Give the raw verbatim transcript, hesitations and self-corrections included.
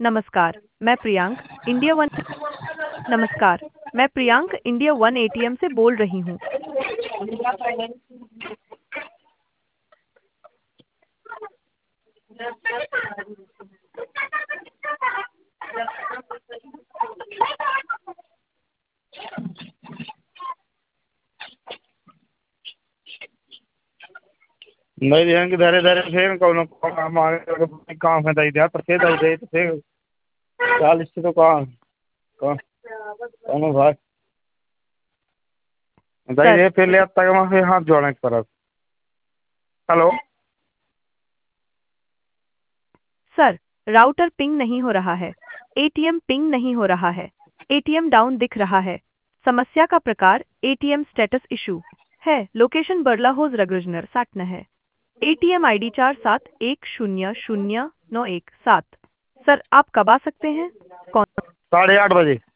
नमस्कार, मैं Priyank India one नमस्कार, मैं प्रियांक इंडिया वन एटीएम से बोल रही हूँ। नहीं ध्यान धरे धरे फिर कौन काम आगे काम है दई दिया पर फिर दई दे तो फिर चालीस तो कौन कौन कौन भाई दई सर दे फिर ले आता है वहाँ फिर हाथ जोड़ने की तरफ। हेलो सर, राउटर पिंग नहीं हो रहा है। एटीएम पिंग नहीं हो रहा है। एटीएम डाउन दिख रहा है। समस्या का प्रकार एटीएम स्टेटस इशू है। लोकेशन बर्ला होज रगजनर साटन है। एटीएम आईडी चार सात एक शून्य शून्य नौ एक सात। सर, आप कब आ सकते हैं? कौन साढ़े आठ बजे।